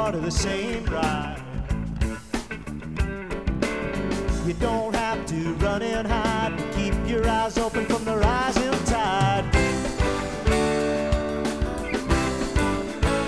part of the same ride. You don't have to run and hide.